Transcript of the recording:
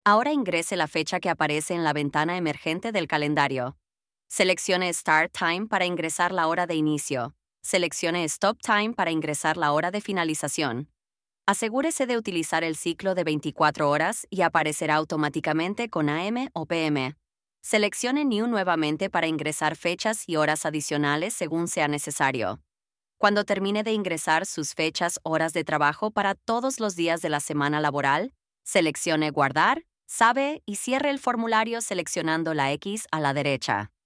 Ahora ingrese la fecha que aparece en la ventana emergente del calendario. Seleccione Start Time para ingresar la hora de inicio. Seleccione Stop Time para ingresar la hora de finalización. Asegúrese de utilizar el ciclo de 24 horas y aparecerá automáticamente con AM o PM. Seleccione New nuevamente para ingresar fechas y horas adicionales según sea necesario. Cuando termine de ingresar sus fechas, horas de trabajo para todos los días de la semana laboral, seleccione Guardar, Sabe y cierre el formulario seleccionando la X a la derecha.